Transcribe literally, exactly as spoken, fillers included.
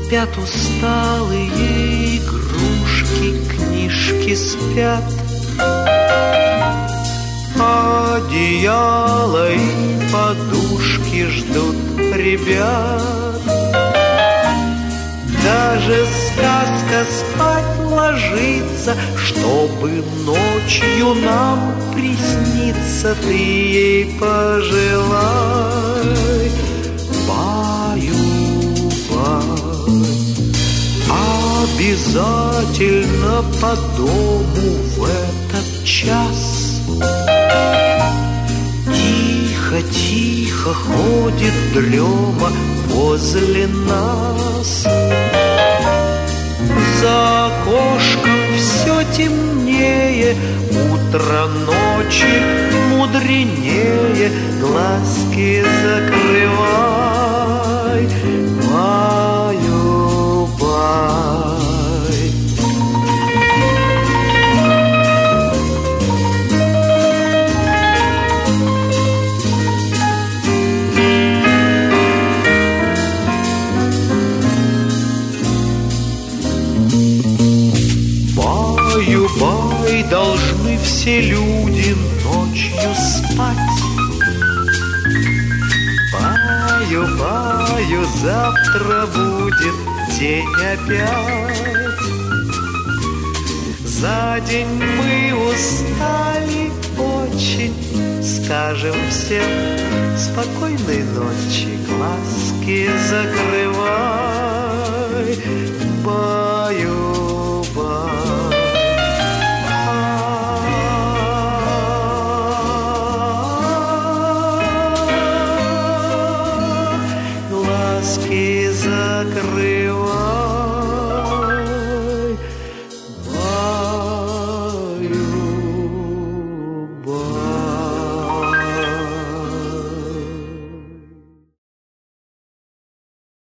Спят усталые игрушки, книжки спят, одеяло и подушки ждут ребят. Даже сказка спать ложится, чтобы ночью нам присниться. Ты ей пожелай, баю-бай. Обязательно по дому в этот час тихо-тихо ходит дрема возле нас. За окошком все темнее, утро ночи мудренее. Глазки закрывай, баю-бай. Баю-бай, должны все люди ночью спать. Баю-баю, завтра будет день опять. За день мы устали очень, скажем всем спокойной ночи. Глазки закрывай, баю-бай. Глазки закрывай.